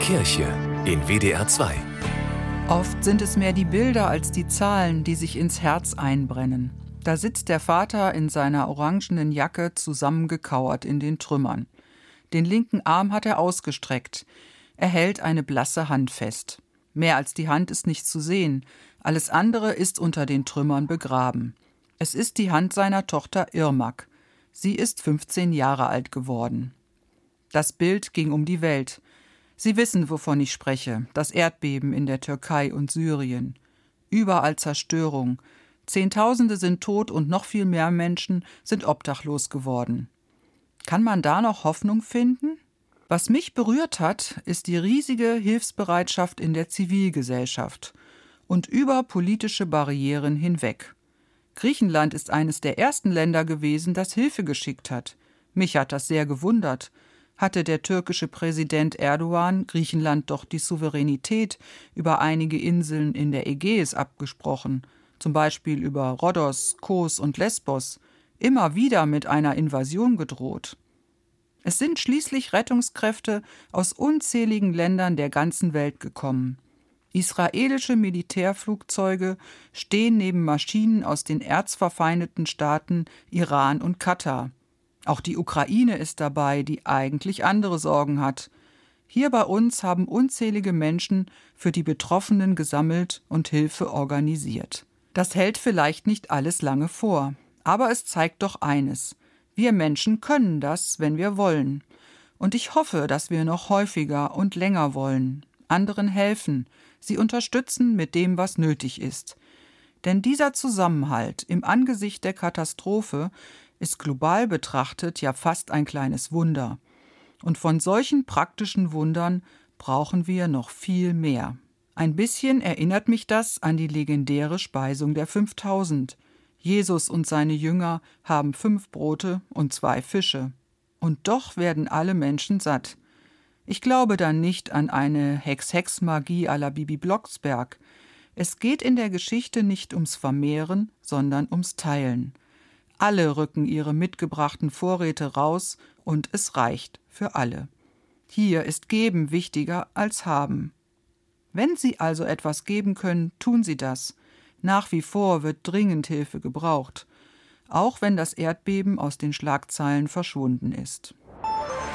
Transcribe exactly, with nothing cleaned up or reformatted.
Kirche in W D R zwei. Oft sind es mehr die Bilder als die Zahlen, die sich ins Herz einbrennen. Da sitzt der Vater in seiner orangenen Jacke zusammengekauert in den Trümmern. Den linken Arm hat er ausgestreckt. Er hält eine blasse Hand fest. Mehr als die Hand ist nicht zu sehen. Alles andere ist unter den Trümmern begraben. Es ist die Hand seiner Tochter Irmak. Sie ist fünfzehn Jahre alt geworden. Das Bild ging um die Welt. Sie wissen, wovon ich spreche. Das Erdbeben in der Türkei und Syrien. Überall Zerstörung. Zehntausende sind tot und noch viel mehr Menschen sind obdachlos geworden. Kann man da noch Hoffnung finden? Was mich berührt hat, ist die riesige Hilfsbereitschaft in der Zivilgesellschaft und über politische Barrieren hinweg. Griechenland ist eines der ersten Länder gewesen, das Hilfe geschickt hat. Mich hat das sehr gewundert. Hatte der türkische Präsident Erdogan Griechenland doch die Souveränität über einige Inseln in der Ägäis abgesprochen, zum Beispiel über Rhodos, Kos und Lesbos, immer wieder mit einer Invasion gedroht. Es sind schließlich Rettungskräfte aus unzähligen Ländern der ganzen Welt gekommen. Israelische Militärflugzeuge stehen neben Maschinen aus den erzverfeindeten Staaten Iran und Katar. Auch die Ukraine ist dabei, die eigentlich andere Sorgen hat. Hier bei uns haben unzählige Menschen für die Betroffenen gesammelt und Hilfe organisiert. Das hält vielleicht nicht alles lange vor, aber es zeigt doch eines: Wir Menschen können das, wenn wir wollen. Und ich hoffe, dass wir noch häufiger und länger wollen, anderen helfen, sie unterstützen mit dem, was nötig ist. Denn dieser Zusammenhalt im Angesicht der Katastrophe ist global betrachtet ja fast ein kleines Wunder. Und von solchen praktischen Wundern brauchen wir noch viel mehr. Ein bisschen erinnert mich das an die legendäre Speisung der fünftausend. Jesus und seine Jünger haben fünf Brote und zwei Fische. Und doch werden alle Menschen satt. Ich glaube dann nicht an eine Hex-Hex-Magie à la Bibi Blocksberg. Es geht in der Geschichte nicht ums Vermehren, sondern ums Teilen. Alle rücken ihre mitgebrachten Vorräte raus und es reicht für alle. Hier ist Geben wichtiger als Haben. Wenn Sie also etwas geben können, tun Sie das. Nach wie vor wird dringend Hilfe gebraucht, auch wenn das Erdbeben aus den Schlagzeilen verschwunden ist.